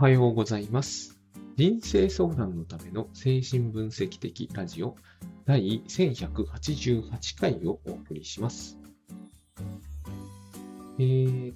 はようございます。人生相談のための精神分析的ラジオ第1188回をお送りします。5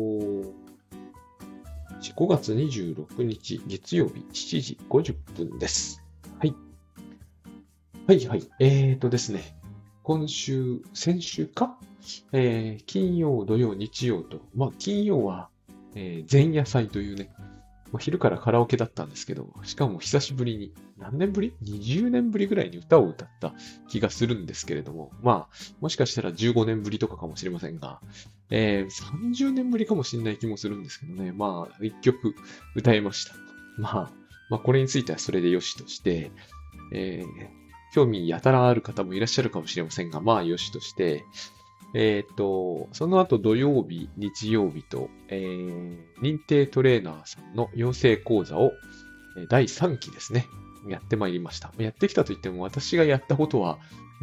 月26日月曜日7時50分です。はい。はいはい。ですね。先週か、金曜、土曜、日曜と、金曜は、前夜祭というね、昼からカラオケだったんですけど、しかも久しぶりに、何年ぶり ?20 年ぶりぐらいに歌を歌った気がするんですけれども、もしかしたら15年ぶりとかかもしれませんが、30年ぶりかもしれない気もするんですけどね、一曲歌いました。これについてはそれでよしとして、興味やたらある方もいらっしゃるかもしれませんが、よしとして、その後土曜日、日曜日と、認定トレーナーさんの養成講座を、第3期ですね、やってまいりました。やってきたといっても、私がやったことは、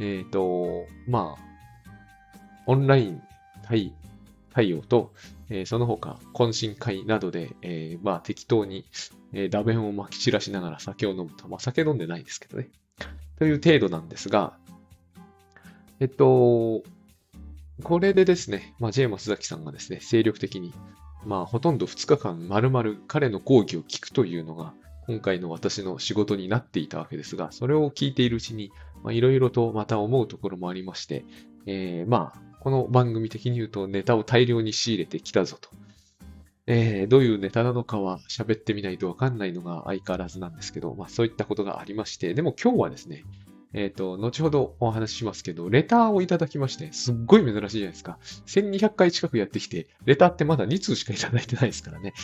オンライン対応と、その他、懇親会などで、適当に、打弁を撒き散らしながら酒を飲むと、酒飲んでないですけどね、という程度なんですが、これでですね、J 松崎さんがですね、精力的に、ほとんど2日間丸々彼の講義を聞くというのが、今回の私の仕事になっていたわけですが、それを聞いているうちに、いろいろとまた思うところもありまして、この番組的に言うとネタを大量に仕入れてきたぞと。どういうネタなのかは喋ってみないとわかんないのが相変わらずなんですけど、そういったことがありまして、でも今日はですね、後ほどお話ししますけど、レターをいただきまして、すっごい珍しいじゃないですか。1200回近くやってきて、レターってまだ2通しかいただいてないですからね。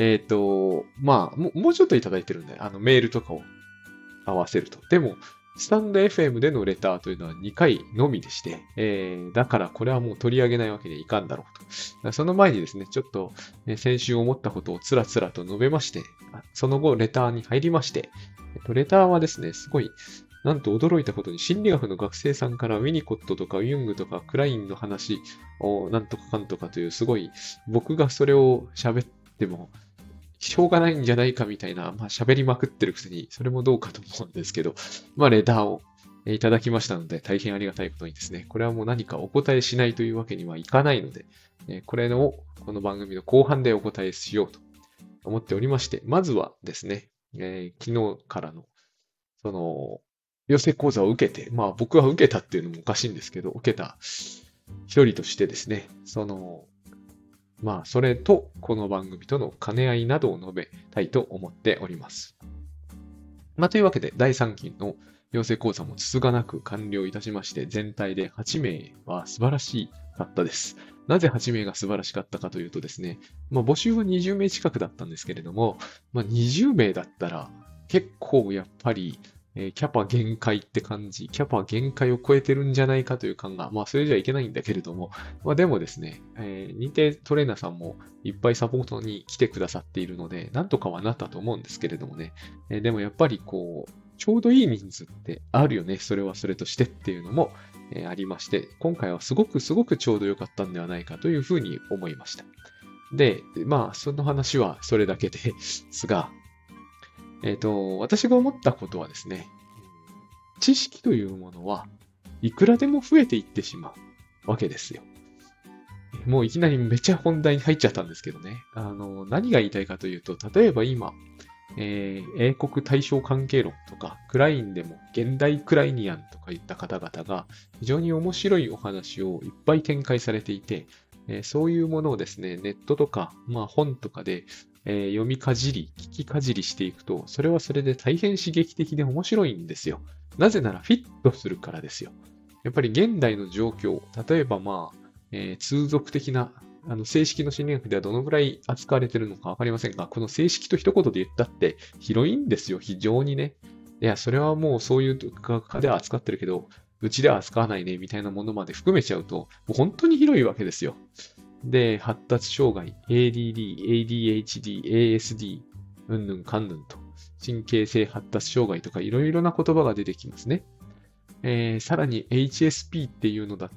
もうちょっといただいてるんで、メールとかを合わせると。でも、スタンド FM でのレターというのは2回のみでして、だからこれはもう取り上げないわけにはいかんだろうと。その前にですね、ちょっと、先週思ったことをつらつらと述べまして、その後レターに入りまして、レターはですね、すごい、なんと驚いたことに心理学の学生さんからウィニコットとかユングとかクラインの話をなんとかかんとかというすごい僕がそれを喋ってもしょうがないんじゃないかみたいな、喋りまくってるくせにそれもどうかと思うんですけど、レターをいただきましたので大変ありがたいことにですね、これはもう何かお答えしないというわけにはいかないので、この番組の後半でお答えしようと思っておりまして、まずはですね、昨日からのその養成講座を受けて、僕は受けたっていうのもおかしいんですけど、受けた一人としてですね、それとこの番組との兼ね合いなどを述べたいと思っております。というわけで、第3期の養成講座もつつがなく完了いたしまして、全体で8名は素晴らしかったです。なぜ8名が素晴らしかったかというとですね、募集は20名近くだったんですけれども、20名だったら結構やっぱりキャパ限界って感じ、キャパ限界を超えてるんじゃないかという感が、それじゃいけないんだけれども、でもですね、認定トレーナーさんもいっぱいサポートに来てくださっているので、なんとかはなったと思うんですけれどもね、でもやっぱりちょうどいい人数ってあるよね、それはそれとしてっていうのも、ありまして、今回はすごくちょうど良かったんではないかというふうに思いました。で、その話はそれだけですが、私が思ったことはですね、知識というものはいくらでも増えていってしまうわけですよ。もういきなりめっちゃ本題に入っちゃったんですけどね。何が言いたいかというと、例えば今、英国対象関係論とか、クラインでも現代クライニアンとかいった方々が非常に面白いお話をいっぱい展開されていて、そういうものをですね、ネットとか、本とかで読みかじり、聞きかじりしていくと、それはそれで大変刺激的で面白いんですよ。なぜならフィットするからですよ。やっぱり現代の状況、例えば通俗的な正式の心理学ではどのぐらい扱われているのかわかりませんが、この正式と一言で言ったって広いんですよ、非常にね。いや、それはもうそういう学科では扱ってるけど、うちでは扱わないね、みたいなものまで含めちゃうと、もう本当に広いわけですよ。で、発達障害、ADD、ADHD、ASD、うんぬんかんぬんと、神経性発達障害とかいろいろな言葉が出てきますね。 さらに HSP っていうのだって、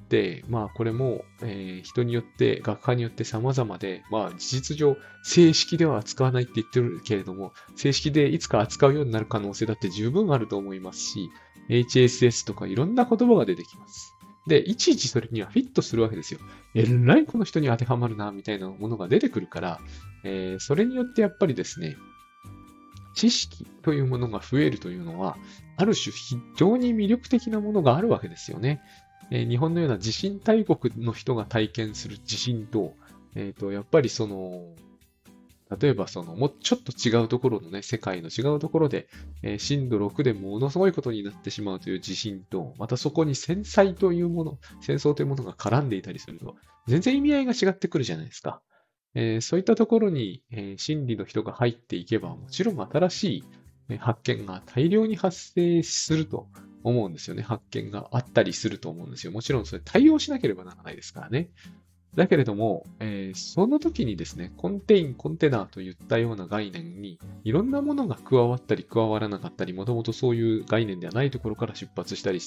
まあこれも、人によって、学科によって様々で、まあ事実上正式では扱わないって言ってるけれども、正式でいつか扱うようになる可能性だって十分あると思いますし、HSS とかいろんな言葉が出てきます。で、いちいちそれにはフィットするわけですよ。えらいこの人に当てはまるな、みたいなものが出てくるから、それによってやっぱりですね、知識というものが増えるというのは、ある種非常に魅力的なものがあるわけですよね。日本のような地震大国の人が体験する地震と、やっぱり例えばもうちょっと違うところのね、世界の違うところで、震度6でものすごいことになってしまうという地震と、またそこに戦争というものが絡んでいたりすると、全然意味合いが違ってくるじゃないですか。そういったところに、心理の人が入っていけば、もちろん新しい発見が大量に発生すると思うんですよね。発見があったりすると思うんですよ。もちろんそれ対応しなければならないですからね。だけれども、その時にですね、コンテナといったような概念に、いろんなものが加わったり加わらなかったり、もともとそういう概念ではないところから出発したりして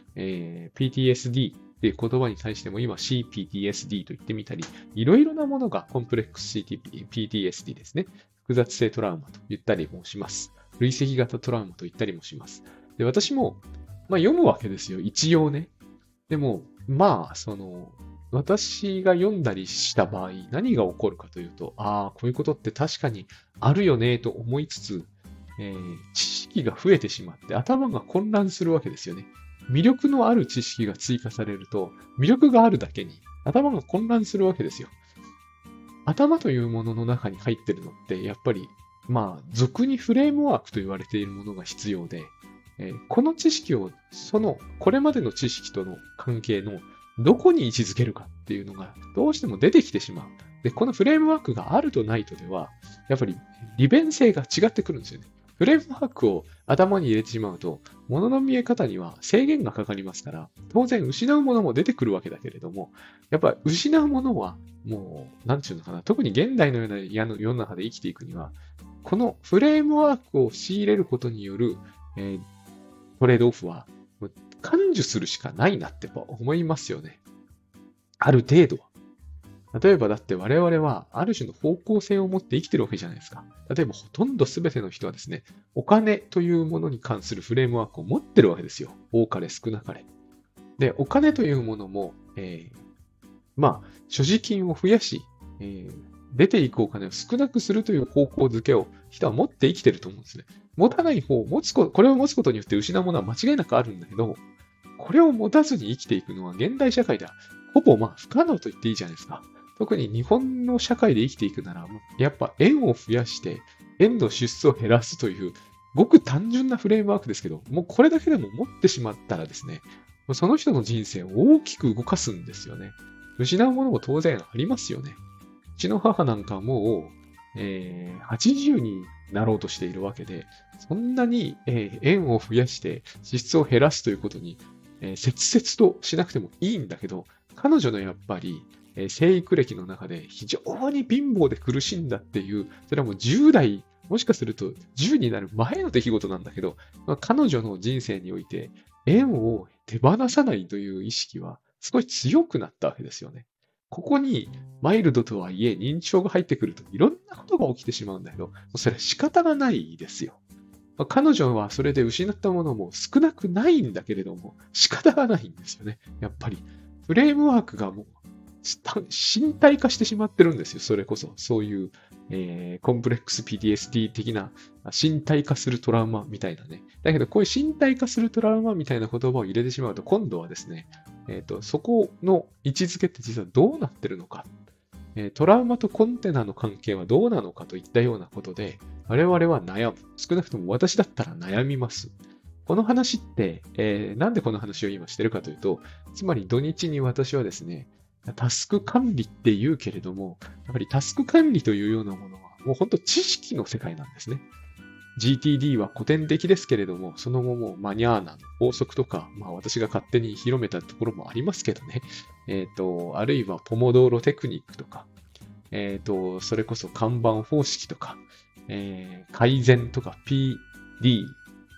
、PTSD っていう言葉に対しても今 CPTSD と言ってみたり、いろいろなものがコンプレックス PTSD ですね。複雑性トラウマと言ったりもします。累積型トラウマと言ったりもします。で、私も、まあ、読むわけですよ。一応ね。でも、まあ、私が読んだりした場合、何が起こるかというと、ああ、こういうことって確かにあるよねと思いつつ、知識が増えてしまって頭が混乱するわけですよね。魅力のある知識が追加されると、魅力があるだけに頭が混乱するわけですよ。頭というものの中に入ってるのって、やっぱり、まあ、俗にフレームワークと言われているものが必要で、この知識を、これまでの知識との関係のどこに位置づけるかっていうのがどうしても出てきてしまう。で、このフレームワークがあるとないとでは、やっぱり利便性が違ってくるんですよね。フレームワークを頭に入れてしまうと、物の見え方には制限がかかりますから、当然失うものも出てくるわけだけれども、やっぱり失うものはもう、なんていうのかな、特に現代のような世の中で生きていくには、このフレームワークを仕入れることによる、えートレードオフは、感受するしかないなってやっぱ思いますよね。ある程度は。例えばだって我々はある種の方向性を持って生きてるわけじゃないですか。例えばほとんど全ての人はですね、お金というものに関するフレームワークを持ってるわけですよ。多かれ少なかれ。で、お金というものも、まあ、所持金を増やし、出ていくお金を少なくするという方向づけを人は持って生きてると思うんですね。持たない方をこれを持つことによって失うものは間違いなくあるんだけど、これを持たずに生きていくのは現代社会ではほぼまあ不可能と言っていいじゃないですか。特に日本の社会で生きていくなら、やっぱ円を増やして、円の支出を減らすという、ごく単純なフレームワークですけど、もうこれだけでも持ってしまったらですね、その人の人生を大きく動かすんですよね。失うものも当然ありますよね。うちの母なんかもう、80になろうとしているわけで、そんなに、円を増やして支出を減らすということに、切々としなくてもいいんだけど、彼女のやっぱり、生育歴の中で非常に貧乏で苦しんだっていう、それはもう10代、もしかすると10になる前の出来事なんだけど、まあ、彼女の人生において、円を手放さないという意識は少し強くなったわけですよね。ここにマイルドとはいえ認知症が入ってくるといろんなことが起きてしまうんだけど、それは仕方がないですよ。彼女はそれで失ったものも少なくないんだけれども、仕方がないんですよね。やっぱり。フレームワークがもう身体化してしまってるんですよ。それこそ。そういう、コンプレックス PTSD 的な身体化するトラウマみたいなね。だけど、こういう身体化するトラウマみたいな言葉を入れてしまうと、今度はですね、そこの位置づけって実はどうなってるのか。トラウマとコンテナの関係はどうなのかといったようなことで、我々は悩む。少なくとも私だったら悩みます。この話って、なんでこの話を今してるかというと、つまり土日に私はですね、タスク管理って言うけれども、やっぱりタスク管理というようなものは、もう本当知識の世界なんですね。GTD は古典的ですけれども、その後もマニャーナの法則とか、まあ私が勝手に広めたところもありますけどね。あるいはポモドーロテクニックとか、それこそ看板方式とか、改善とか PD、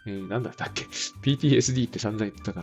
なんだったっけ ?PTSD って散々言ってたから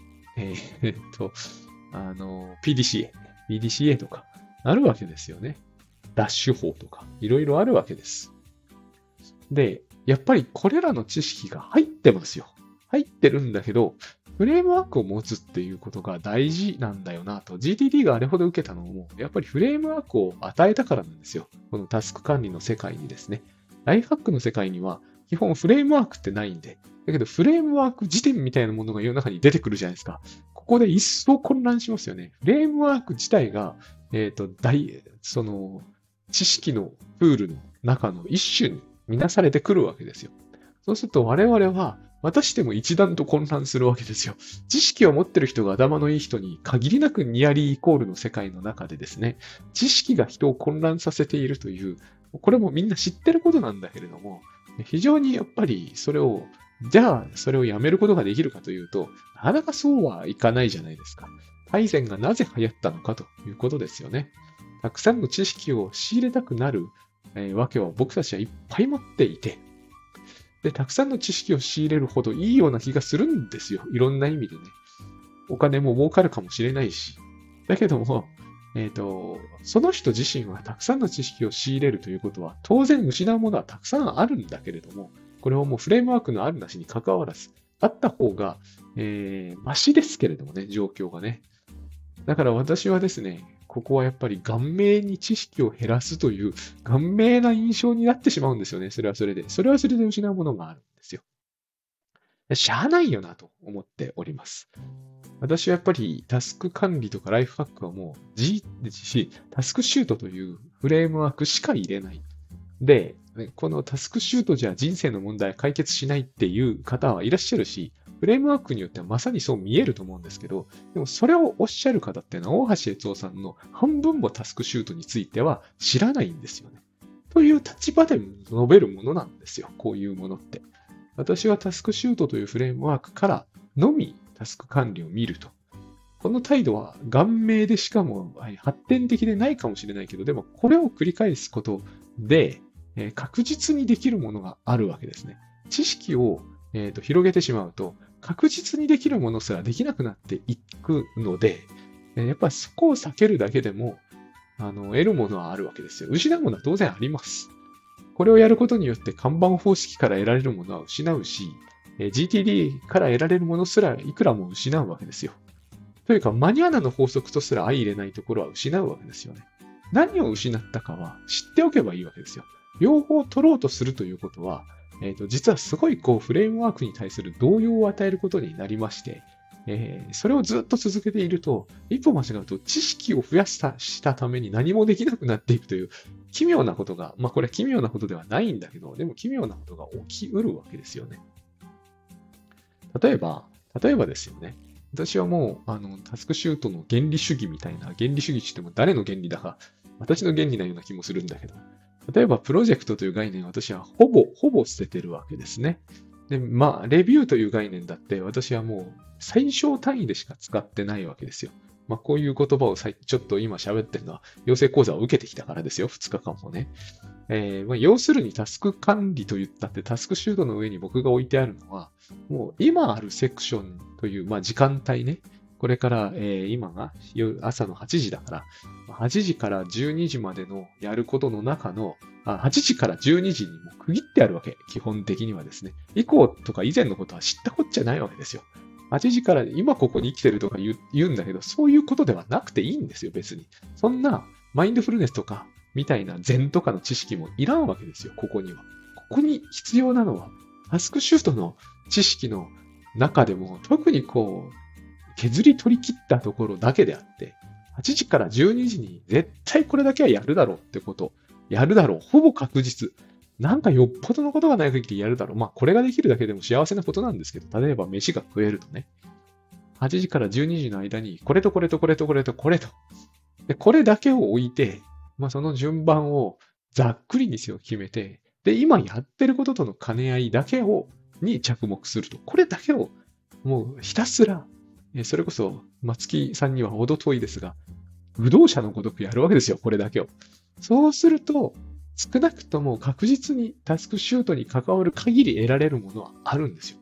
、PDCA。PDCA とか、あるわけですよね。ダッシュ法とか、いろいろあるわけです。で、やっぱりこれらの知識が入ってますよ。入ってるんだけど、フレームワークを持つっていうことが大事なんだよなと。GTD があれほど受けたのも、やっぱりフレームワークを与えたからなんですよ。このタスク管理の世界にですね。ライフハックの世界には、基本フレームワークってないんで。だけど、フレームワーク辞典みたいなものが世の中に出てくるじゃないですか。ここで一層混乱しますよね。フレームワーク自体が、その、知識のプールの中の一種に見なされてくるわけですよ。そうすると我々は、またしても一段と混乱するわけですよ。知識を持ってる人が頭のいい人に限りなくニアリーイコールの世界の中でですね、知識が人を混乱させているという、これもみんな知ってることなんだけれども、非常にやっぱりそれを、じゃあそれをやめることができるかというと、なかなかそうはいかないじゃないですか。大善がなぜ流行ったのかということですよね。たくさんの知識を仕入れたくなる、わけは僕たちはいっぱい持っていて、で、たくさんの知識を仕入れるほどいいような気がするんですよ。いろんな意味でね。お金も儲かるかもしれないし。だけども、その人自身はたくさんの知識を仕入れるということは、当然失うものはたくさんあるんだけれども、これはもうフレームワークのあるなしに関わらず、あった方が、マシですけれどもね、状況がね。だから私はですね、ここはやっぱり顔面に知識を減らすという顔面な印象になってしまうんですよね。それはそれで。それはそれで失うものがあるんですよ。しゃあないよなと思っております。私はやっぱりタスク管理とかライフハックはもうタスクシュートというフレームワークしか入れない。で、このタスクシュートじゃ人生の問題解決しないっていう方はいらっしゃるし、フレームワークによってはまさにそう見えると思うんですけど、でもそれをおっしゃる方っていうのは大橋悦夫さんの半分もタスクシュートについては知らないんですよね。という立場で述べるものなんですよ。こういうものって。私はタスクシュートというフレームワークからのみタスク管理を見ると。この態度は顔面でしかも発展的でないかもしれないけど、でもこれを繰り返すことで、確実にできるものがあるわけですね。知識を、広げてしまうと、確実にできるものすらできなくなっていくので、やっぱりそこを避けるだけでも、得るものはあるわけですよ。失うものは当然あります。これをやることによって看板方式から得られるものは失うし、GTD から得られるものすらいくらも失うわけですよ。というか、マニュアナの法則とすら相入れないところは失うわけですよね。何を失ったかは知っておけばいいわけですよ。両方取ろうとするということは、実はすごいフレームワークに対する動揺を与えることになりまして、それをずっと続けていると、一歩間違うと知識を増やしたために何もできなくなっていくという奇妙なことが、これは奇妙なことではないんだけど、でも奇妙なことが起きうるわけですよね。例えばですよね。私はもう、タスクシュートの原理主義みたいな、原理主義って言っても誰の原理だか、私の原理なような気もするんだけど、例えばプロジェクトという概念を私はほぼ捨ててるわけですね。で、レビューという概念だって私はもう最小単位でしか使ってないわけですよ。こういう言葉をちょっと今喋ってるのは、養成講座を受けてきたからですよ、2日間もね。要するにタスク管理と言ったってタスクシュートの上に僕が置いてあるのは、もう今あるセクションという、時間帯ね。これから、今が朝の8時だから、8時から12時までのやることの中の、8時から12時にも区切ってあるわけ。基本的にはですね。以降とか以前のことは知ったこっちゃないわけですよ。8時から今ここに生きてるとか言うんだけど、そういうことではなくていいんですよ、別に。そんなマインドフルネスとか、みたいな禅とかの知識もいらんわけですよ、ここには。ここに必要なのは、タスクシュートの知識の中でも、特に削り取り切ったところだけであって、8時から12時に絶対これだけはやるだろうってこと、やるだろう、ほぼ確実。なんかよっぽどのことがない限りやるだろう。これができるだけでも幸せなことなんですけど、例えば飯が食えるとね、8時から12時の間に、これとこれとこれとこれとこれと。で、これだけを置いて、その順番をざっくりにせよ決めて、で、今やってることとの兼ね合いだけに着目すると。これだけを、もうひたすら、それこそ松木さんには程遠いですが、武道者のごとくやるわけですよ、これだけを。そうすると、少なくとも確実にタスクシュートに関わる限り得られるものはあるんですよ。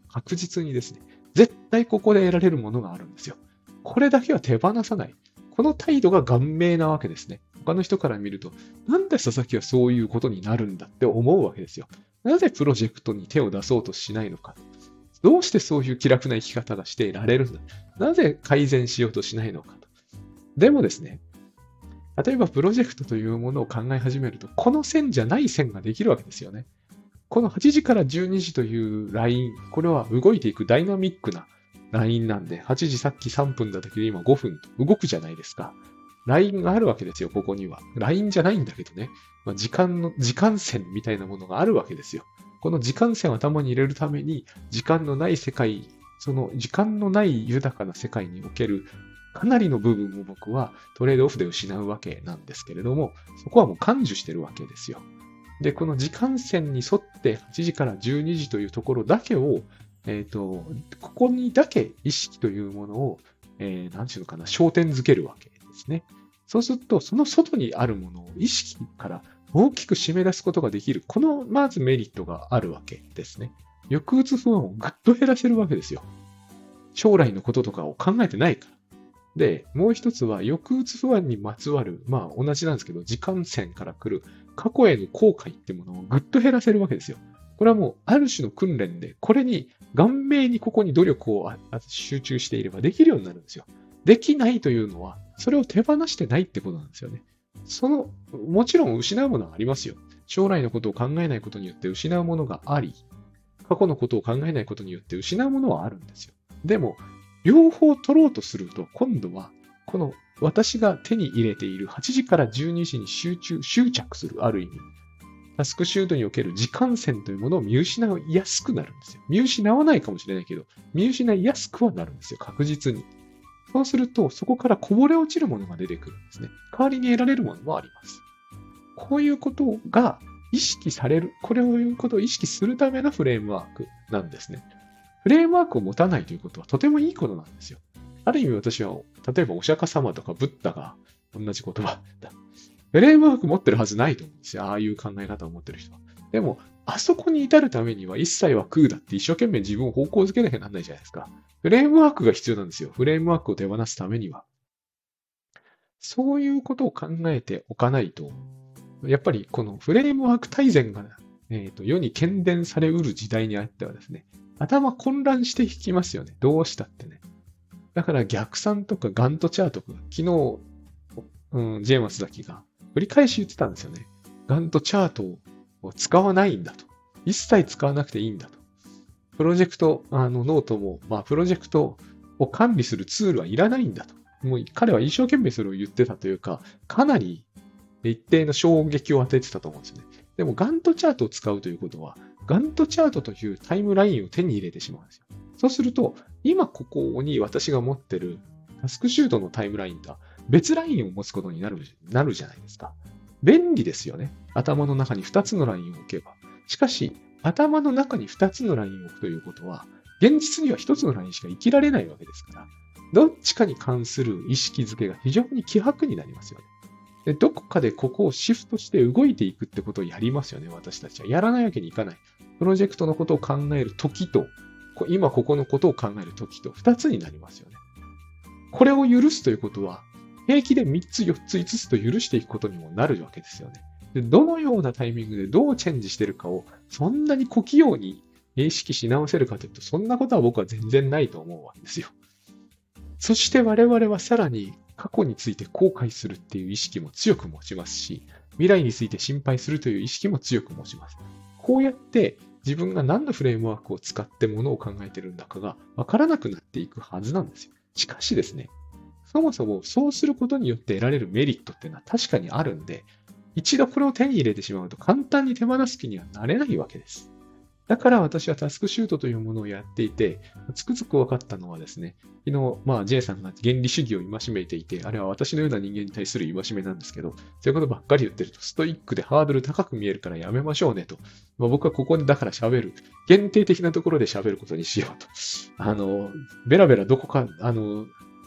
確実にですね、絶対ここで得られるものがあるんですよ。これだけは手放さない。この態度が顔命なわけですね。他の人から見ると、なんで佐々木はそういうことになるんだって思うわけですよ。なぜプロジェクトに手を出そうとしないのか。どうしてそういう気楽な生き方がしていられるんだ。なぜ改善しようとしないのかと。でもですね、例えばプロジェクトというものを考え始めると、この線じゃない線ができるわけですよね。この8時から12時というライン、これは動いていくダイナミックなラインなんで、8時さっき3分だったけど今5分と動くじゃないですか。ラインがあるわけですよ、ここには。ラインじゃないんだけどね。時間線みたいなものがあるわけですよ。この時間線を頭に入れるために、時間のない世界、その時間のない豊かな世界におけるかなりの部分を僕はトレードオフで失うわけなんですけれども、そこはもう感受してるわけですよ。で、この時間線に沿って8時から12時というところだけを、ここにだけ意識というものを、なんていうのかな、焦点づけるわけですね。そうすると、その外にあるものを意識から大きく締め出すことができる。この、まずメリットがあるわけですね。抑うつ不安をぐっと減らせるわけですよ。将来のこととかを考えてないから。で、もう一つは、抑うつ不安にまつわる、まあ同じなんですけど、時間線から来る過去への後悔ってものをぐっと減らせるわけですよ。これはもう、ある種の訓練で、これに、顔面にここに努力を集中していればできるようになるんですよ。できないというのは、それを手放してないってことなんですよね。もちろん失うものはありますよ。将来のことを考えないことによって失うものがあり、過去のことを考えないことによって失うものはあるんですよ。でも、両方取ろうとすると、今度は、この私が手に入れている8時から12時に執着する、ある意味。タスクシュートにおける時間線というものを見失いやすくなるんですよ。見失わないかもしれないけど、見失いやすくはなるんですよ、確実に。そうすると、そこからこぼれ落ちるものが出てくるんですね。代わりに得られるものもあります。こういうことが意識される、これをいうことを意識するためのフレームワークなんですね。フレームワークを持たないということはとてもいいことなんですよ。ある意味私は、例えばお釈迦様とかブッダが同じ言葉だ。フレームワーク持ってるはずないと思うんですよ。ああいう考え方を持ってる人は。でも、あそこに至るためには一切は空だって一生懸命自分を方向づけなきゃなんないじゃないですか。フレームワークが必要なんですよ。フレームワークを手放すためには。そういうことを考えておかないと、やっぱりこのフレームワーク大全が、世に喧伝されうる時代にあってはですね、頭混乱していきますよね。どうしたってね。だから逆算とかガントチャートとか、昨日、ジェーマス崎が繰り返し言ってたんですよね。ガントチャートを使わないんだと。一切使わなくていいんだと。プロジェクト、ノートも、プロジェクトを管理するツールはいらないんだと。もう彼は一生懸命それを言ってたというか、かなり一定の衝撃を与えてたと思うんですよね。でも、ガントチャートを使うということは、ガントチャートというタイムラインを手に入れてしまうんですよ。そうすると、今ここに私が持ってるタスクシュートのタイムラインとは別ラインを持つことになるじゃないですか。便利ですよね。頭の中に2つのラインを置けば。しかし、頭の中に2つのラインを置くということは、現実には1つのラインしか生きられないわけですから、どっちかに関する意識づけが非常に希薄になりますよね。で、どこかでここをシフトして動いていくってことをやりますよね、私たちは。やらないわけにいかない。プロジェクトのことを考えるときと、今ここのことを考えるときと、2つになりますよね。これを許すということは、平気で3つ、4つ、5つと許していくことにもなるわけですよね。で、どのようなタイミングでどうチェンジしてるかを、そんなに小器用に意識し直せるかというと、そんなことは僕は全然ないと思うわけですよ。そして我々はさらに過去について後悔するっていう意識も強く持ちますし、未来について心配するという意識も強く持ちます。こうやって自分が何のフレームワークを使ってものを考えているんだかがわからなくなっていくはずなんですよ。しかしですね、そもそもそうすることによって得られるメリットっていうのは確かにあるんで、一度これを手に入れてしまうと簡単に手放す気にはなれないわけです。だから私はタスクシュートというものをやっていて、つくづく分かったのはですね、昨日、J さんが原理主義を戒めていて、あれは私のような人間に対する戒めなんですけど、そういうことばっかり言ってると、ストイックでハードル高く見えるからやめましょうねと。僕はここでだから喋る。限定的なところで喋ることにしようと。ベラベラどこか、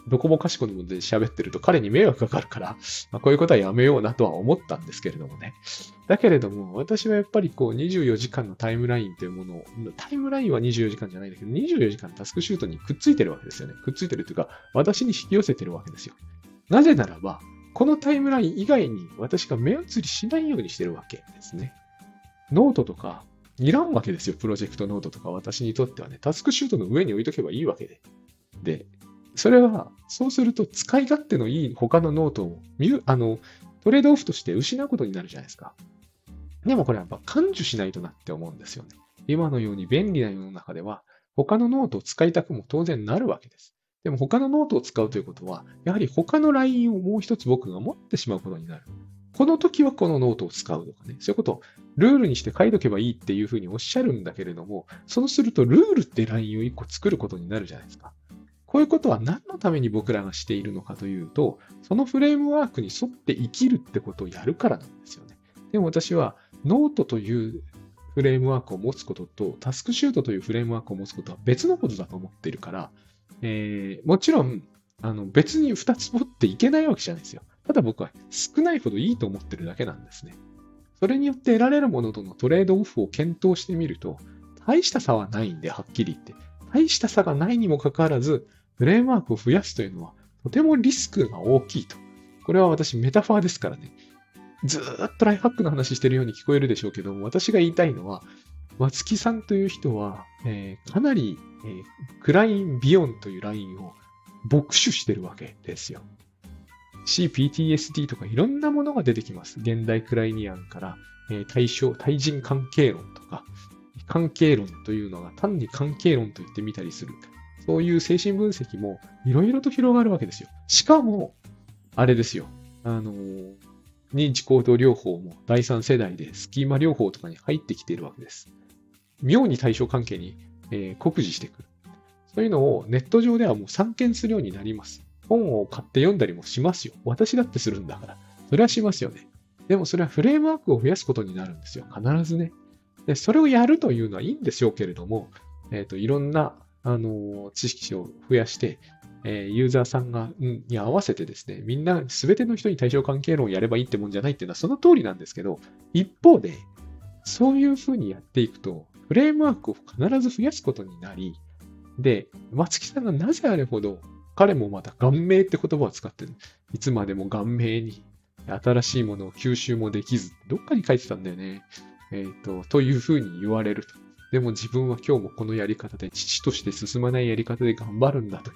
どこもかしこもで喋ってると彼に迷惑かかるから、こういうことはやめようなとは思ったんですけれどもね。だけれども、私はやっぱりこう24時間のタイムラインというものを、タイムラインは24時間じゃないんだけど、24時間タスクシュートにくっついてるわけですよね。くっついてるというか、私に引き寄せてるわけですよ。なぜならば、このタイムライン以外に私が目移りしないようにしてるわけですね。ノートとか、いらんわけですよ。プロジェクトノートとか私にとってはね、タスクシュートの上に置いとけばいいわけで。で、それは、そうすると使い勝手のいい他のノートをトレードオフとして失うことになるじゃないですか。でもこれはやっぱ感受しないとなって思うんですよね。今のように便利な世の中では、他のノートを使いたくも当然なるわけです。でも他のノートを使うということは、やはり他の LINE をもう一つ僕が持ってしまうことになる。この時はこのノートを使うとかね、そういうことをルールにして書いとけばいいっていうふうにおっしゃるんだけれども、そうするとルールって LINE を一個作ることになるじゃないですか。こういうことは何のために僕らがしているのかというと、そのフレームワークに沿って生きるってことをやるからなんですよね。でも私はノートというフレームワークを持つこととタスクシュートというフレームワークを持つことは別のことだと思っているから、もちろん別に2つ持っていけないわけじゃないですよ。ただ僕は少ないほどいいと思ってるだけなんですね。それによって得られるものとのトレードオフを検討してみると、大した差はないんで、はっきり言って。大した差がないにもかかわらず、フレームワークを増やすというのは、とてもリスクが大きいと。これは私メタファーですからね。ずーっとライフハックの話してるように聞こえるでしょうけども、私が言いたいのは、松木さんという人は、かなり、クラインビヨンというラインを牧取してるわけですよ。CPTSD とかいろんなものが出てきます。現代クライニアンから、対人関係論とか、関係論というのが単に関係論と言ってみたりする。そういう精神分析もいろいろと広がるわけですよ。しかも、あれですよ。認知行動療法も第三世代でスキーマ療法とかに入ってきているわけです。妙に対象関係に、酷似してくる。そういうのをネット上ではもう散見するようになります。本を買って読んだりもしますよ。私だってするんだから。それはしますよね。でもそれはフレームワークを増やすことになるんですよ。必ずね。で、それをやるというのはいいんでしょうけれども、いろんな、知識を増やして、ユーザーさんに合わせてですね、みんな全ての人に対象関係論をやればいいってもんじゃないっていうのはその通りなんですけど、一方で、そういうふうにやっていくと、フレームワークを必ず増やすことになり、で、松木さんがなぜあれほど、彼もまた顔面って言葉を使ってる。いつまでも顔面に新しいものを吸収もできず、どっかに書いてたんだよね。というふうに言われると。でも自分は今日もこのやり方で、父として進まないやり方で頑張るんだという。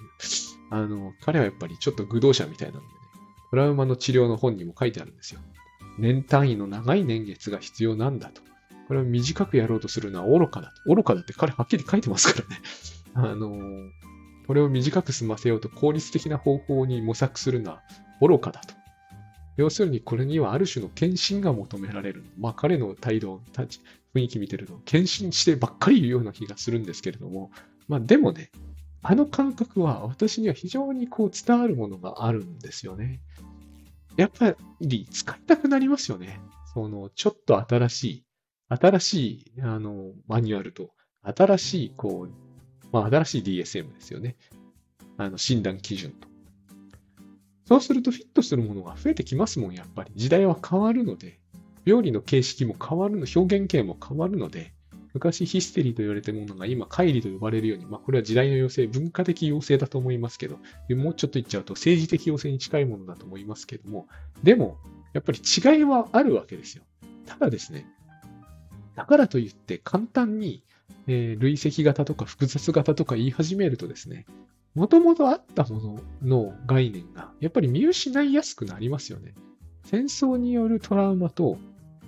彼はやっぱりちょっと愚道者みたいなのでね、トラウマの治療の本にも書いてあるんですよ。年単位の長い年月が必要なんだと。これを短くやろうとするのは愚かだと。愚かだって彼はっきり書いてますからね。これを短く済ませようと効率的な方法に模索するのは愚かだと。要するにこれにはある種の献身が求められる。まあ彼の態度、雰囲気見てると献身してばっかり言うような気がするんですけれども、まあでもね、あの感覚は私には非常にこう伝わるものがあるんですよね。やっぱり使いたくなりますよね。ちょっと新しい、マニュアルと、新しい、新しい DSM ですよね。診断基準と。そうするとフィットするものが増えてきますもん、やっぱり。時代は変わるので、病理の形式も変わるの、表現形も変わるので、昔ヒステリーと言われたものが今、乖離と呼ばれるように、これは時代の要請、文化的要請だと思いますけど、もうちょっと言っちゃうと政治的要請に近いものだと思いますけども、でも、やっぱり違いはあるわけですよ。ただですね、だからといって簡単に、累積型とか複雑型とか言い始めるとですね、もともとあったものの概念がやっぱり見失いやすくなりますよね。戦争によるトラウマと、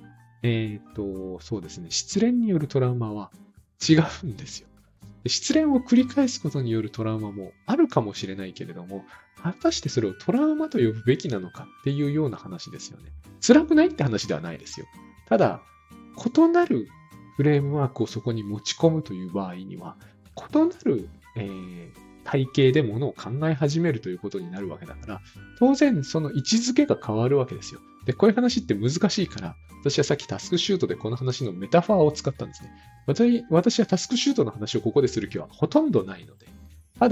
そうですね、失恋によるトラウマは違うんですよ。失恋を繰り返すことによるトラウマもあるかもしれないけれども、果たしてそれをトラウマと呼ぶべきなのかっていうような話ですよね。辛くないって話ではないですよ。ただ、異なるフレームワークをそこに持ち込むという場合には、異なる、体系でものを考え始めるということになるわけだから、当然その位置づけが変わるわけですよ。で、こういう話って難しいから、私はさっきタスクシュートでこの話のメタファーを使ったんですね。私はタスクシュートの話をここでする気はほとんどないので、ただ、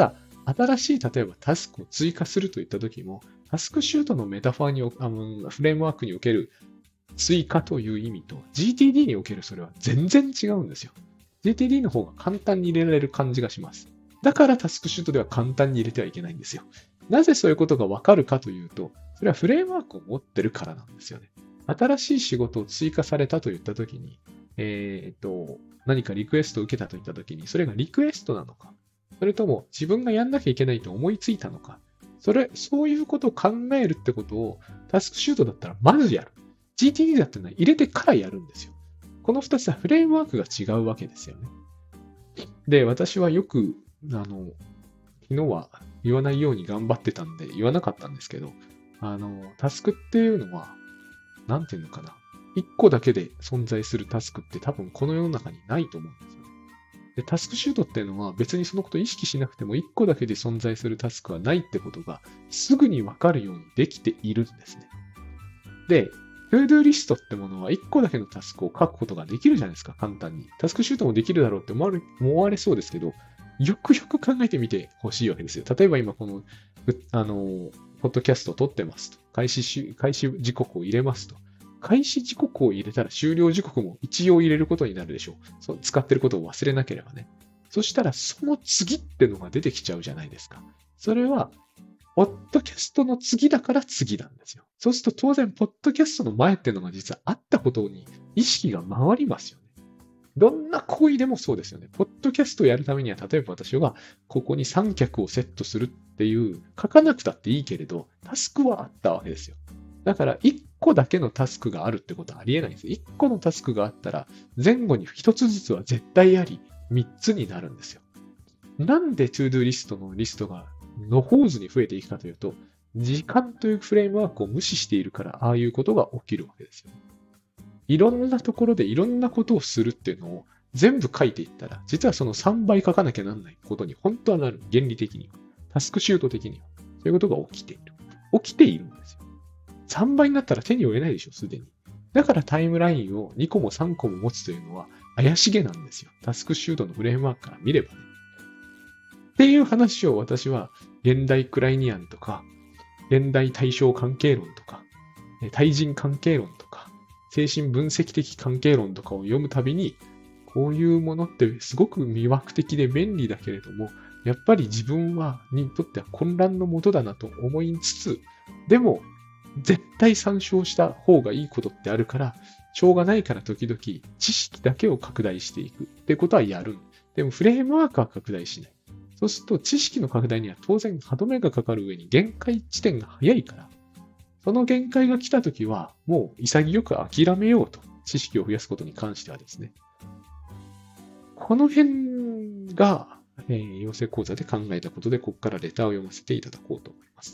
新しい、例えばタスクを追加するといったときも、タスクシュートのメタファーにフレームワークにおける追加という意味と、GTD におけるそれは全然違うんですよ。GTD の方が簡単に入れられる感じがします。だからタスクシュートでは簡単に入れてはいけないんですよ。なぜそういうことがわかるかというと、それはフレームワークを持ってるからなんですよね。新しい仕事を追加されたといったときに、何かリクエストを受けたといったときに、それがリクエストなのか、それとも自分がやんなきゃいけないと思いついたのか、そういうことを考えるってことをタスクシュートだったらまずやる。GTD だってのは入れてからやるんですよ。この2つはフレームワークが違うわけですよね。で、私はよく、昨日は言わないように頑張ってたんで言わなかったんですけど、タスクっていうのは、なんていうのかな。1個だけで存在するタスクって多分この世の中にないと思うんですよね。で、タスクシュートっていうのは別にそのことを意識しなくても1個だけで存在するタスクはないってことがすぐにわかるようにできているんですね。で、トゥードゥーリストってものは1個だけのタスクを書くことができるじゃないですか、簡単に。タスクシュートもできるだろうって思われそうですけど、よくよく考えてみてほしいわけですよ。例えば今この、ポッドキャストを撮ってますと。開始時刻を入れますと。開始時刻を入れたら終了時刻も一応入れることになるでしょう。そう使ってることを忘れなければね。そしたらその次ってのが出てきちゃうじゃないですか。それは、ポッドキャストの次だから次なんですよ。そうすると当然、ポッドキャストの前っていうのが実はあったことに意識が回りますよね。どんな行為でもそうですよね。ポッドキャストをやるためには、例えば私がここに三脚をセットするっていう、書かなくたっていいけれど、タスクはあったわけですよ。だから、1個だけのタスクがあるってことはありえないんです。1個のタスクがあったら、前後に1つずつは絶対あり、3つになるんですよ。なんでトゥードゥリストのリストがのほうずに増えていくかというと、時間というフレームワークを無視しているから、ああいうことが起きるわけですよ。いろんなところでいろんなことをするっていうのを全部書いていったら、実はその3倍書かなきゃなんないことに本当はなる。原理的には。タスクシュート的には。そういうことが起きている。起きているんですよ。3倍になったら手に負えないでしょ、すでに。だからタイムラインを2個も3個も持つというのは怪しげなんですよ。タスクシュートのフレームワークから見ればね。っていう話を私は現代クライニアンとか、現代対象関係論とか、対人関係論とか、精神分析的関係論とかを読むたびに、こういうものってすごく魅惑的で便利だけれども、やっぱり自分にとっては混乱のもとだなと思いつつ、でも、絶対参照した方がいいことってあるから、しょうがないから時々知識だけを拡大していくってことはやる。でもフレームワークは拡大しない。そうすると知識の拡大には当然歯止めがかかる上に限界地点が早いから、その限界が来たときはもう潔く諦めようと。知識を増やすことに関してはですね。この辺が、養成講座で考えたことで、ここからレターを読ませていただこうと思います。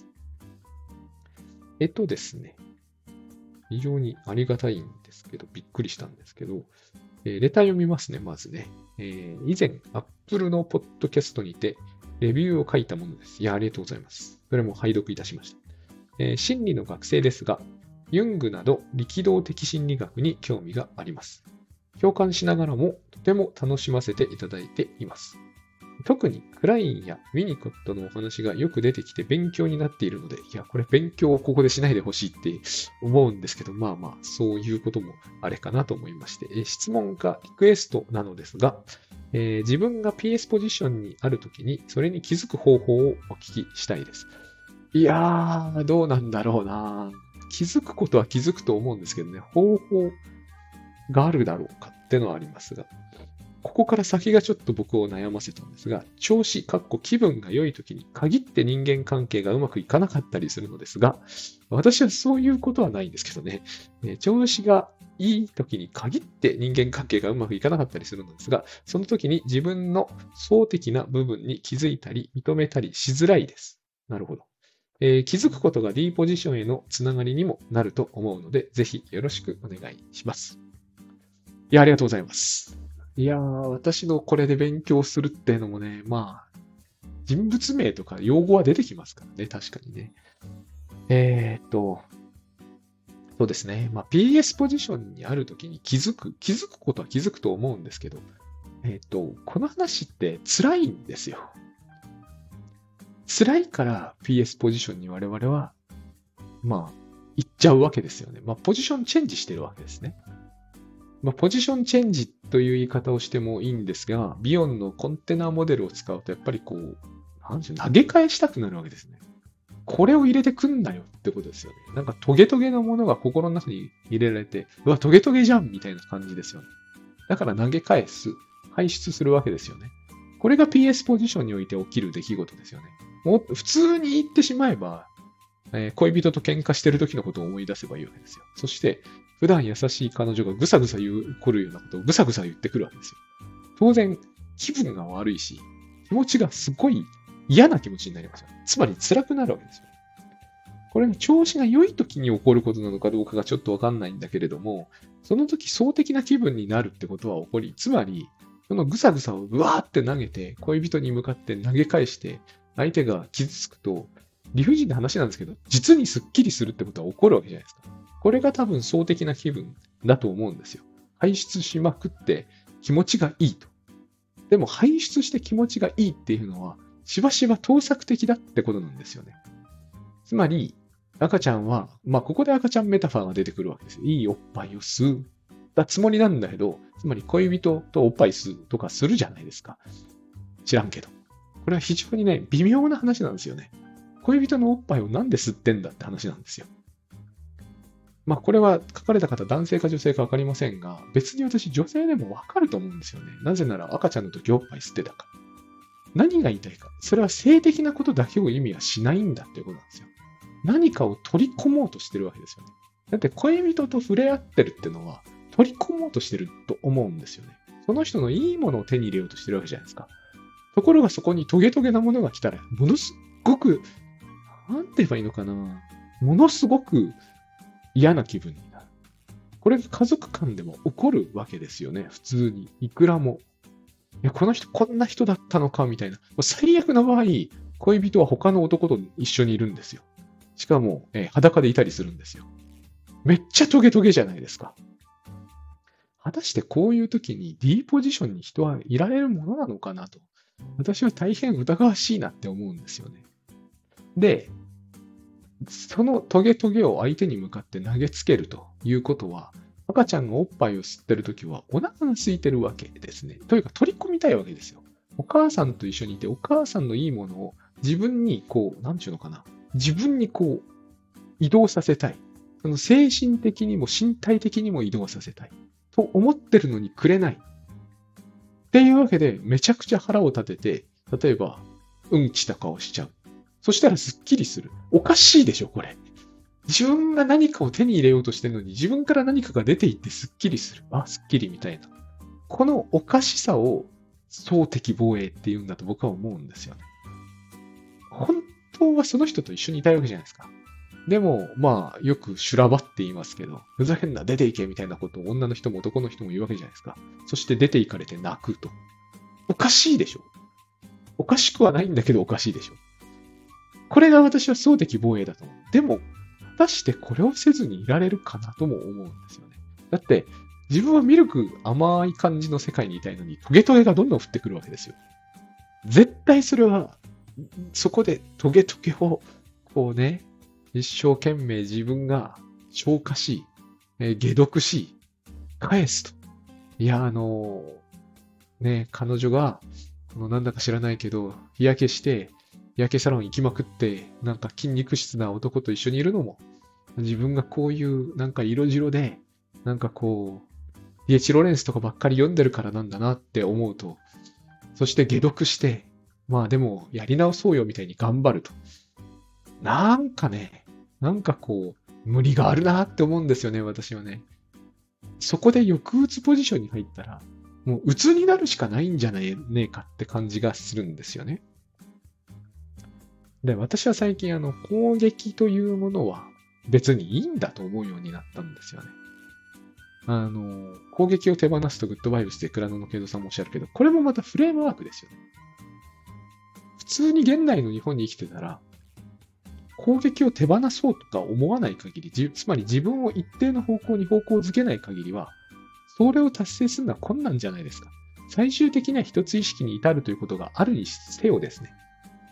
ですね。非常にありがたいんですけど、びっくりしたんですけど、レター読みますね、まずね。以前、Apple のポッドキャストにて、レビューを書いたものです。いや、ありがとうございます。それも拝読いたしました。心理の学生ですが、ユングなど力道的心理学に興味があります。共感しながらもとても楽しませていただいています。特にクラインやウィニコットのお話がよく出てきて勉強になっているので、いや、これ勉強をここでしないでほしいって思うんですけど、まあまあ、そういうこともあれかなと思いまして、質問かリクエストなのですが、自分が PS ポジションにあるときに、それに気づく方法をお聞きしたいです。いやー、どうなんだろうな。気づくことは気づくと思うんですけどね、方法があるだろうかってのはありますが、ここから先がちょっと僕を悩ませたんですが、調子、気分が良い時に限って人間関係がうまくいかなかったりするのですが、私はそういうことはないんですけどね、調子がいい時に限って人間関係がうまくいかなかったりするのですが、その時に自分の相的な部分に気づいたり認めたりしづらいです。なるほど。気づくことが D ポジションへのつながりにもなると思うので、ぜひよろしくお願いします。いや、ありがとうございます。いやー、私のこれで勉強するっていうのもね、まあ、人物名とか用語は出てきますからね、確かにね。そうですね。まあ、PS ポジションにあるときに気づくことは気づくと思うんですけど、この話って辛いんですよ。 辛いから PS ポジションに我々は、行っちゃうわけですよね。ポジションチェンジしてるわけですね。ポジションチェンジという言い方をしてもいいんですが、ビヨンのコンテナモデルを使うと、やっぱりなんでしょう、投げ返したくなるわけですね。これを入れてくんだよってことですよね。なんかトゲトゲのものが心の中に入れられて、うわ、トゲトゲじゃんみたいな感じですよね。だから投げ返す、排出するわけですよね。これが PS ポジションにおいて起きる出来事ですよね。もう普通に言ってしまえば、恋人と喧嘩してる時のことを思い出せばいいわけですよ。そして、普段優しい彼女がぐさぐさ起こるようなことをぐさぐさ言ってくるわけですよ。当然、気分が悪いし、気持ちがすごい嫌な気持ちになりますよ。つまり辛くなるわけですよ。これが調子が良い時に起こることなのかどうかがちょっとわかんないんだけれども、その時総的な気分になるってことは起こり、つまり、そのぐさぐさをうわーって投げて、恋人に向かって投げ返して、相手が傷つくと、理不尽な話なんですけど、実にスッキリするってことは起こるわけじゃないですか。これが多分総的な気分だと思うんですよ。排出しまくって気持ちがいいと。でも排出して気持ちがいいっていうのは、しばしば盗作的だってことなんですよね。つまり、赤ちゃんは、ここで赤ちゃんメタファーが出てくるわけですよ。いいおっぱいを吸ったつもりなんだけど、つまり恋人とおっぱい吸うとかするじゃないですか。知らんけど。これは非常にね、微妙な話なんですよね。恋人のおっぱいをなんで吸ってんだって話なんですよ。これは書かれた方、男性か女性かわかりませんが、別に私女性でもわかると思うんですよね。なぜなら赤ちゃんの時おっぱい吸ってたから。何が言いたいか。それは性的なことだけを意味はしないんだっていうことなんですよ。何かを取り込もうとしてるわけですよね。だって恋人と触れ合ってるってのは、取り込もうとしてると思うんですよね。その人のいいものを手に入れようとしてるわけじゃないですか。ところがそこにトゲトゲなものが来たら、ものすごく、なんて言えばいいのかな。ものすごく嫌な気分になる。これが家族間でも起こるわけですよね。普通に。いくらも。いや、この人こんな人だったのかみたいな。最悪な場合、恋人は他の男と一緒にいるんですよ。しかも、裸でいたりするんですよ。めっちゃトゲトゲじゃないですか。果たしてこういう時に D ポジションに人はいられるものなのかなと。私は大変疑わしいなって思うんですよね。で、そのトゲトゲを相手に向かって投げつけるということは、赤ちゃんがおっぱいを吸ってるときはお腹が空いてるわけですね。というか取り込みたいわけですよ。お母さんと一緒にいて、お母さんのいいものを自分になんちゅうのかな。自分に移動させたい。その精神的にも身体的にも移動させたい。と思ってるのにくれない。っていうわけで、めちゃくちゃ腹を立てて、例えば、うんちとかをしちゃう。そしたらすっきりする。おかしいでしょ、これ。自分が何かを手に入れようとしてるのに、自分から何かが出ていってすっきりする。あ、すっきりみたいな。このおかしさを、総敵防衛って言うんだと僕は思うんですよね。本当はその人と一緒にいたいわけじゃないですか。でも、よく修羅場って言いますけど、ふざけんな、出ていけみたいなことを女の人も男の人も言うわけじゃないですか。そして出て行かれて泣くと。おかしいでしょ。おかしくはないんだけどおかしいでしょ。これが私は総敵防衛だと思う。でも、果たしてこれをせずにいられるかなとも思うんですよね。だって、自分はミルク甘い感じの世界にいたいのに、トゲトゲがどんどん降ってくるわけですよ。絶対それは、そこでトゲトゲを、一生懸命自分が消化し、解毒し、返すと。いや、彼女が、なんだか知らないけど、日焼けして、日焼けサロン行きまくって、なんか筋肉質な男と一緒にいるのも、自分がこういうなんか色白で、なんかイエチロレンスとかばっかり読んでるからなんだなって思うと、そして解毒して、でもやり直そうよみたいに頑張ると。なんか無理があるなって思うんですよね、私はね。そこで抑うつポジションに入ったら、もう鬱になるしかないんじゃねえかって感じがするんですよね。で、私は最近攻撃というものは別にいいんだと思うようになったんですよね。攻撃を手放すとグッドバイブスで倉野の慶三さんもおっしゃるけど、これもまたフレームワークですよね。普通に現代の日本に生きてたら、攻撃を手放そうとか思わない限り、つまり自分を一定の方向に方向づけない限りは、それを達成するのは困難じゃないですか。最終的には一つ意識に至るということがあるにせよですね。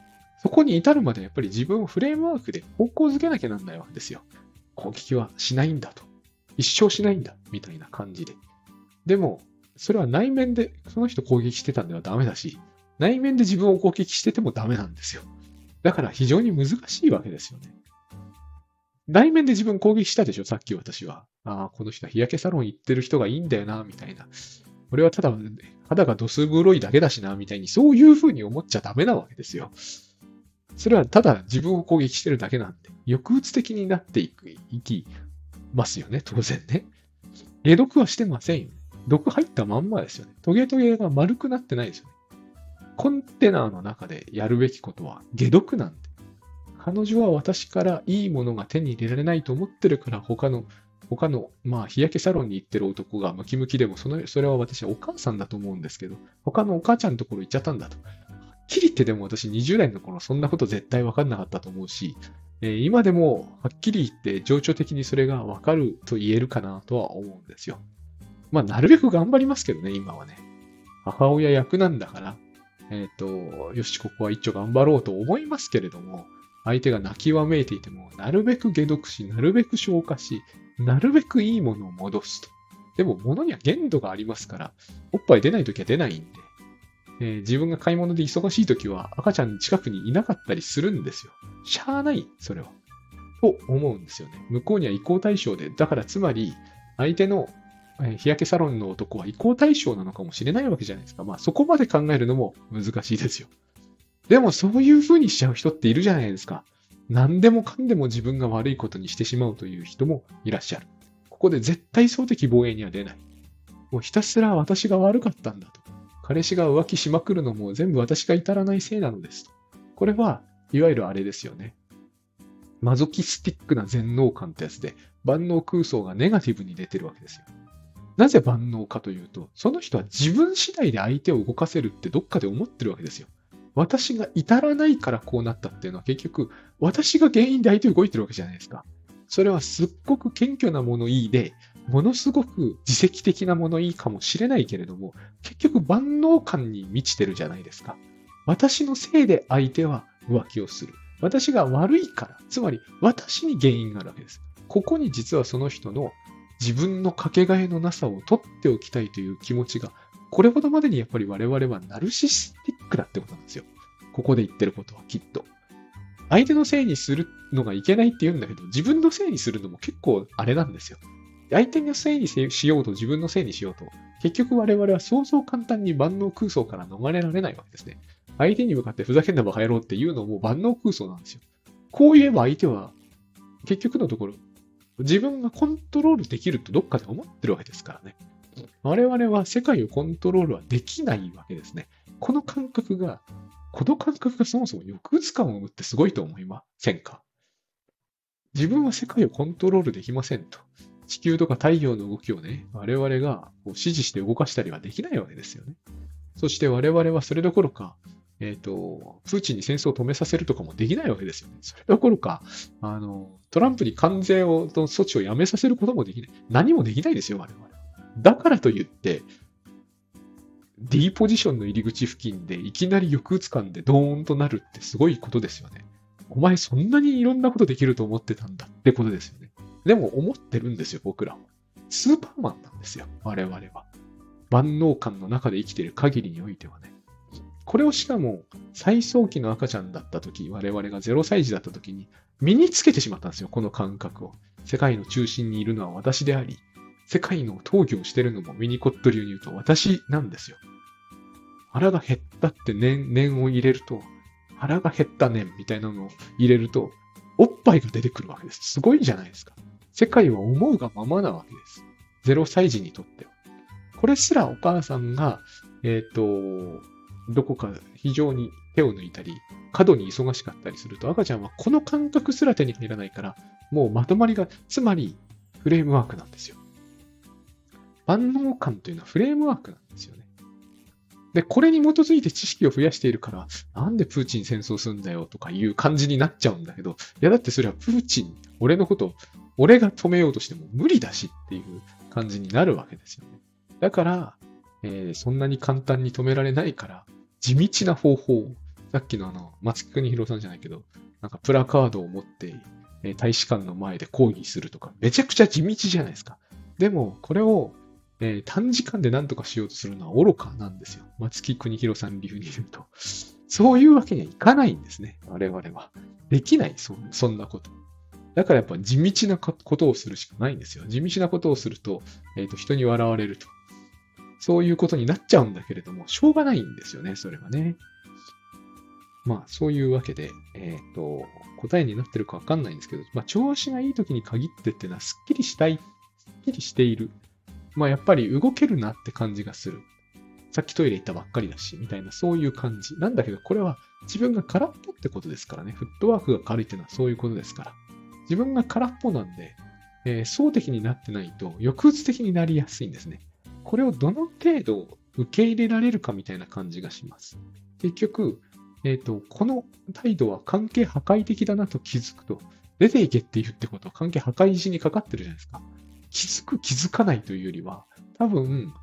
そこに至るまでやっぱり自分をフレームワークで方向づけなきゃなんないわけですよ。攻撃はしないんだと。一生しないんだ、みたいな感じで。でも、それは内面でその人攻撃してたんではダメだし、内面で自分を攻撃しててもダメなんですよ。だから非常に難しいわけですよね。内面で自分攻撃したでしょ、さっき私は。ああ、この人は日焼けサロン行ってる人がいいんだよな、みたいな。俺はただ肌がどす黒いだけだしな、みたいに、そういう風に思っちゃダメなわけですよ。それはただ自分を攻撃してるだけなんで、抑うつ的になっていきますよね、当然ね。解毒はしてませんよね。毒入ったまんまですよね。トゲトゲが丸くなってないですよね。コンテナーの中でやるべきことは解毒なんで。彼女は私からいいものが手に入れられないと思ってるから他の、まあ日焼けサロンに行ってる男がムキムキでもそれは私はお母さんだと思うんですけど、他のお母ちゃんのところ行っちゃったんだと。きり言ってでも私20代の頃そんなこと絶対分かんなかったと思うし、今でもはっきり言って情緒的にそれが分かると言えるかなとは思うんですよ。まあなるべく頑張りますけどね、今はね。母親役なんだから、よし、ここは一丁頑張ろうと思いますけれども、相手が泣きわめいていても、なるべく解毒し、なるべく消化し、なるべくいいものを戻すと。でも、物には限度がありますから、おっぱい出ないときは出ないんで、自分が買い物で忙しいときは赤ちゃん近くにいなかったりするんですよ。しゃあない、それは。と思うんですよね。向こうには移行対象で、だからつまり、相手の日焼けサロンの男は移行対象なのかもしれないわけじゃないですか。まあそこまで考えるのも難しいですよ。でもそういう風にしちゃう人っているじゃないですか。何でもかんでも自分が悪いことにしてしまうという人もいらっしゃる。ここで絶対そう的防衛には出ない。もうひたすら私が悪かったんだと。彼氏が浮気しまくるのも全部私が至らないせいなのですと。これはいわゆるあれですよね。マゾキスティックな全能感ってやつで、万能空想がネガティブに出てるわけですよ。なぜ万能かというと、その人は自分次第で相手を動かせるってどっかで思ってるわけですよ。私が至らないからこうなったっていうのは結局、私が原因で相手動いてるわけじゃないですか。それはすっごく謙虚な物言いで、ものすごく自責的な物言いかもしれないけれども、結局万能感に満ちてるじゃないですか。私のせいで相手は浮気をする。私が悪いから、つまり私に原因があるわけです。ここに実はその人の自分のかけがえのなさを取っておきたいという気持ちが、これほどまでにやっぱり我々はナルシスティックだってことなんですよ。ここで言ってることはきっと。相手のせいにするのがいけないって言うんだけど、自分のせいにするのも結構あれなんですよ。相手のせいにしようと自分のせいにしようと、結局我々はそうそう簡単に万能空想から逃れられないわけですね。相手に向かってふざけんなバカ野郎っていうのも万能空想なんですよ。こう言えば相手は結局のところ自分がコントロールできるとどっかで思ってるわけですからね。我々は世界をコントロールはできないわけですね。この感覚がそもそも抑うつ感を生むってすごいと思いませんか？自分は世界をコントロールできませんと。地球とか太陽の動きをね、我々がこう指示して動かしたりはできないわけですよね。そして我々はそれどころか、プーチンに戦争を止めさせるとかもできないわけですよね。それどころか、トランプに関税の措置をやめさせることもできない。何もできないですよ、我々は。だからといって、D ポジションの入り口付近でいきなり抑うつ感でドーンとなるってすごいことですよね。お前そんなにいろんなことできると思ってたんだってことですよね。でも思ってるんですよ、僕らは。スーパーマンなんですよ、我々は。万能感の中で生きている限りにおいてはね。これをしかも最早期の赤ちゃんだった時、我々が0歳児だった時に身につけてしまったんですよ、この感覚を。世界の中心にいるのは私であり、世界の闘技をしているのもミニコット流に言うと私なんですよ。腹が減ったって念を入れると、腹が減った念みたいなのを入れると、おっぱいが出てくるわけです。すごいじゃないですか。世界は思うがままなわけです。0歳児にとっては。これすらお母さんが、どこか非常に手を抜いたり、過度に忙しかったりすると、赤ちゃんはこの感覚すら手に入らないから、もうまとまりが、つまりフレームワークなんですよ。万能感というのはフレームワークなんですよね。で、これに基づいて知識を増やしているから、なんでプーチン戦争するんだよとかいう感じになっちゃうんだけど、いやだってそれはプーチン、俺が止めようとしても無理だしっていう感じになるわけですよね。だから、そんなに簡単に止められないから、地道な方法、 さっきの松木邦弘さんじゃないけど、なんかプラカードを持って、大使館の前で抗議するとか、めちゃくちゃ地道じゃないですか。でも、これを、短時間で何とかしようとするのは愚かなんですよ。松木邦弘さん流に言うと。そういうわけにはいかないんですね。我々は。できない、そんなこと。だからやっぱ地道なことをするしかないんですよ。地道なことをすると、人に笑われると。そういうことになっちゃうんだけれども、しょうがないんですよね、それはね。まあ、そういうわけで、答えになってるかわかんないんですけど、まあ、調子がいい時に限ってっていうのは、すっきりしている。まあ、やっぱり動けるなって感じがする。さっきトイレ行ったばっかりだし、みたいな、そういう感じ。なんだけど、これは自分が空っぽってことですからね。フットワークが軽いっていうのはそういうことですから。自分が空っぽなんで、総的になってないと抑うつ的になりやすいんですね。これをどの程度受け入れられるかみたいな感じがします。結局、この態度は関係破壊的だなと気づくと、出ていけって言うってことは関係破壊時にかかってるじゃないですか。気づく気づかないというよりは、多分、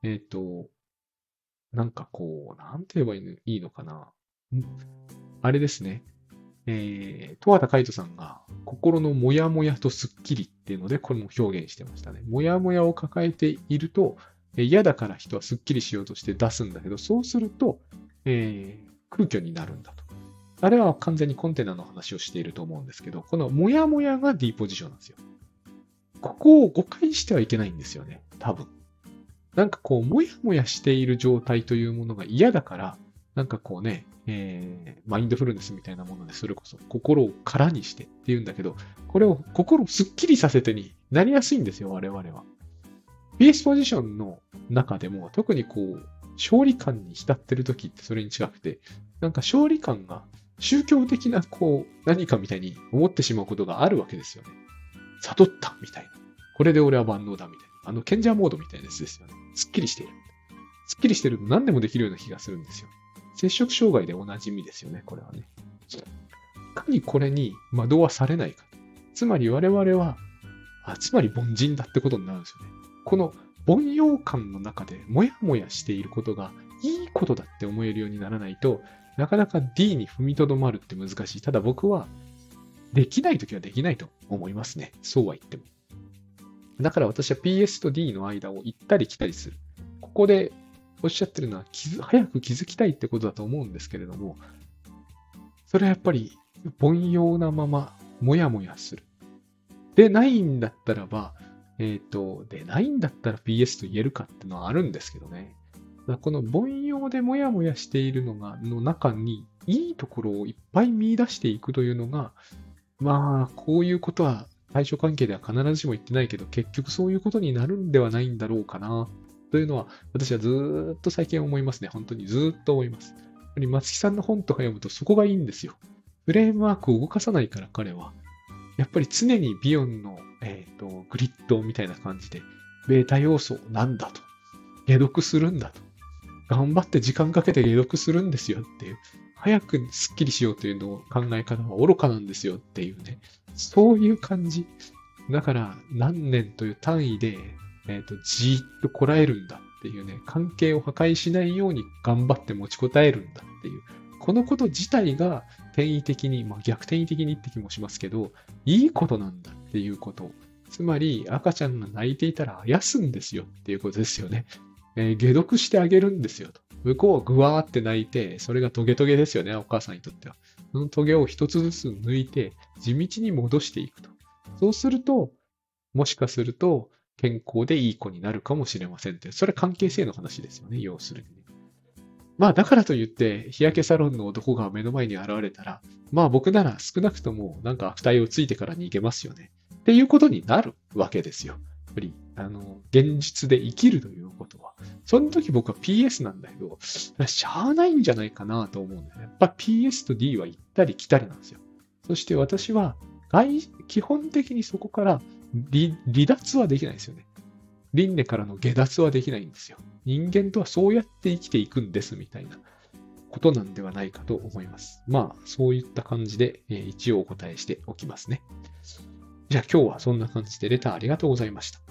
なんかこう、なんて言えばいいのかな。あれですね。十和田海人さんが心のモヤモヤとスッキリっていうので、これも表現してましたね。モヤモヤを抱えていると、嫌だから人はスッキリしようとして出すんだけど、そうすると、空虚になるんだと。あれは完全にコンテナの話をしていると思うんですけど、このモヤモヤが D ポジションなんですよ。ここを誤解してはいけないんですよね。多分。なんかこう、もやもやしている状態というものが嫌だから、なんかこうね、マインドフルネスみたいなもので、それこそ心を空にしてって言うんだけど、これを心をスッキリさせてになりやすいんですよ、我々は。PS ポジションの中でも、特にこう、勝利感に浸ってる時ってそれに近くて、なんか勝利感が宗教的なこう、何かみたいに思ってしまうことがあるわけですよね。悟ったみたいな。これで俺は万能だみたいな。賢者モードみたいなやつですよね。すっきりしている。すっきりしてると何でもできるような気がするんですよ。摂食障害でおなじみですよね、これはね。いかにこれに惑わされないか。つまり我々は、つまり凡人だってことになるんですよね。この凡庸感の中でもやもやしていることがいいことだって思えるようにならないと、なかなか D に踏みとどまるって難しい。ただ僕は、できないときはできないと思いますね。そうは言っても。だから私は PS と D の間を行ったり来たりする。ここでおっしゃってるのは早く気づきたいってことだと思うんですけれども、それはやっぱり凡庸なままもやもやする。でないんだったらば、でないんだったら PS と言えるかってのはあるんですけどね。この凡庸でもやもやしているの中にいいところをいっぱい見出していくというのが、まあ、こういうことは対処関係では必ずしも言ってないけど、結局そういうことになるんではないんだろうかな、というのは、私はずーっと最近思いますね。本当にずーっと思います。やっぱり松木さんの本とか読むとそこがいいんですよ。フレームワークを動かさないから彼は。やっぱり常にビヨンの、グリッドみたいな感じで、ベータ要素なんだと。解読するんだと。頑張って時間かけて解読するんですよっていう。早くスッキリしようというの考え方は愚かなんですよっていうね。そういう感じ。だから何年という単位で、じーっとこらえるんだっていうね。関係を破壊しないように頑張って持ちこたえるんだっていう。このこと自体が転移的に、逆転移的にって気もしますけど、いいことなんだっていうこと。つまり赤ちゃんが泣いていたらあやすんですよっていうことですよね。解読してあげるんですよと。向こうはぐわーって泣いて、それがトゲトゲですよね、お母さんにとっては。そのトゲを一つずつ抜いて、地道に戻していくと。そうすると、もしかすると、健康でいい子になるかもしれませんって。それは関係性の話ですよね、要するにね。まあ、だからといって、日焼けサロンの男が目の前に現れたら、まあ僕なら少なくともなんか悪態をついてから逃げますよね。っていうことになるわけですよ。やっぱり、現実で生きるということは。その時僕は PS なんだけど、しゃあないんじゃないかなと思うんだよね。やっぱ PS と D は行ったり来たりなんですよ。そして私は、基本的にそこから離脱はできないですよね。輪廻からの下脱はできないんですよ。人間とはそうやって生きていくんですみたいなことなんではないかと思います。まあ、そういった感じで、一応お答えしておきますね。じゃあ今日はそんな感じでレターありがとうございました。